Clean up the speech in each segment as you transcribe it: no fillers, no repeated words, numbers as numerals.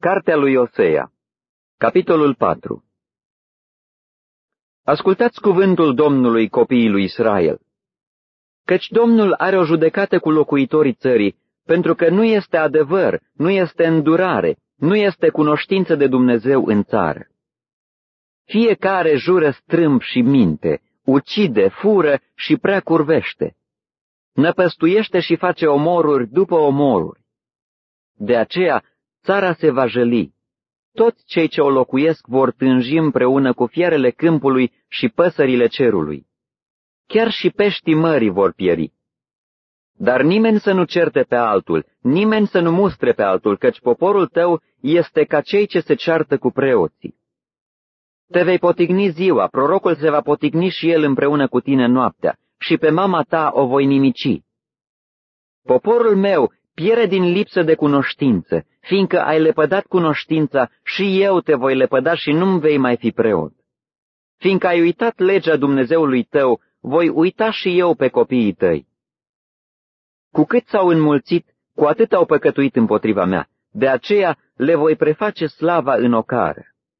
Cartea lui Osea, capitolul 4. Ascultați cuvântul Domnului, copiii lui Israel, căci Domnul are o judecată cu locuitorii țării, pentru că nu este adevăr, nu este îndurare, nu este cunoștință de Dumnezeu în țară. Fiecare jură strâmb și minte, ucide, fură și prea curvește. Năpăstuiește și face omoruri după omoruri. De aceea țara se va jăli. Toți cei ce o locuiesc vor tânji împreună cu fiarele câmpului și păsările cerului. Chiar și peștii mării vor pieri. Dar nimeni să nu certe pe altul, nimeni să nu mustre pe altul, căci poporul tău este ca cei ce se ceartă cu preoții. Te vei potigni ziua, prorocul se va potigni și el împreună cu tine noaptea, și pe mama ta o voi nimici. Poporul meu pierde din lipsă de cunoștință, fiindcă ai lepădat cunoștința, și eu te voi lepăda și nu-mi vei mai fi preot. Fiindcă ai uitat legea Dumnezeului tău, voi uita și eu pe copiii tăi. Cu cât s-au înmulțit, cu atât au păcătuit împotriva mea, de aceea le voi preface slava în ocară.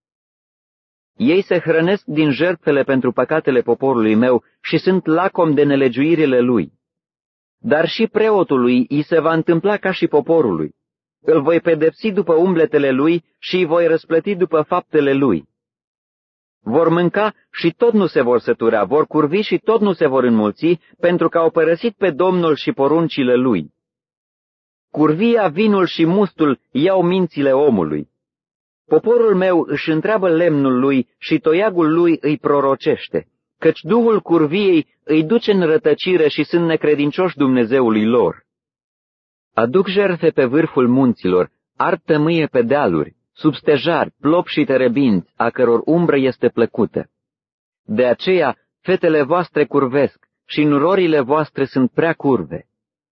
Ei se hrănesc din jertfele pentru păcatele poporului meu și sunt lacom de nelegiuirile lui. Dar și preotului îi se va întâmpla ca și poporului. Îl voi pedepsi după umbletele lui și îi voi răsplăti după faptele lui. Vor mânca și tot nu se vor sătura, vor curvi și tot nu se vor înmulți, pentru că au părăsit pe Domnul și poruncile lui. Curvia, vinul și mustul iau mințile omului. Poporul meu își întreabă lemnul lui și toiagul lui îi prorocește, căci duhul curviei îi duce în rătăcire și sunt necredincioși Dumnezeului lor. Aduc jertfe pe vârful munților, ard tămâie pe dealuri, sub stejari, plop și terebinți, a căror umbră este plăcută. De aceea fetele voastre curvesc și nurorile voastre sunt prea curve.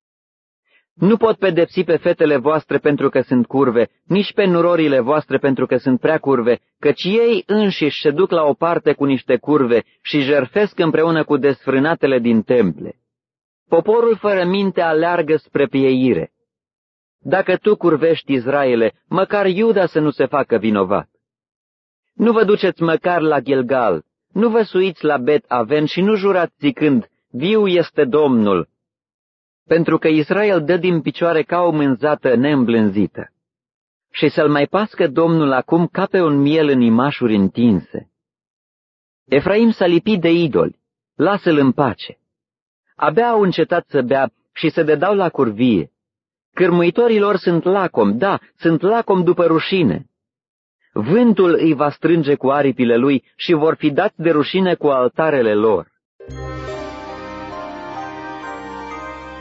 Nu pot pedepsi pe fetele voastre pentru că sunt curve, nici pe nurorile voastre pentru că sunt prea curve, căci ei înșiși se duc la o parte cu niște curve și jertfesc împreună cu desfrânatele din temple. Poporul fără minte aleargă spre pieire. Dacă tu curvești, Israele, măcar Iuda să nu se facă vinovat. Nu vă duceți măcar la Gilgal, nu vă suiți la Bet Aven și nu jurați zicând, viu este Domnul, pentru că Israel dă din picioare ca o mânzată neîmblânzită. Și să-l mai pască Domnul acum ca pe un miel în imașuri întinse. Efraim s-a lipit de idoli, lasă-l în pace. Abia au încetat să bea și se dedau la curvie. Cârmuitorii lor sunt lacom, da, sunt lacom după rușine. Vântul îi va strânge cu aripile lui și vor fi dați de rușine cu altarele lor.